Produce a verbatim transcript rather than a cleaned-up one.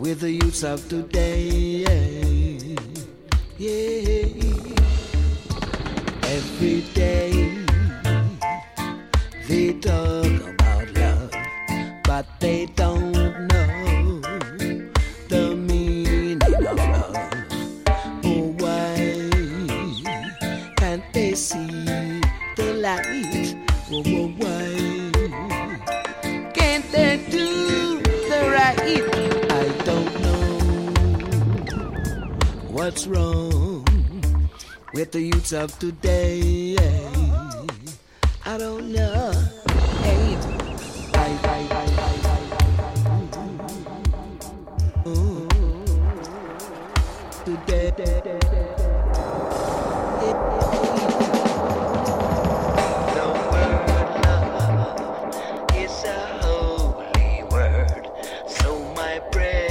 with the youths of today. Yeah. Every day they talk about love, but they don't know the meaning of love. Oh, why can't they see the light? Oh, oh, why can't they do the right? I don't know what's wrong with the youths of today. I don't know. Hey, I, I, I, I, I, oh, today, the word love is a holy word, so my prayer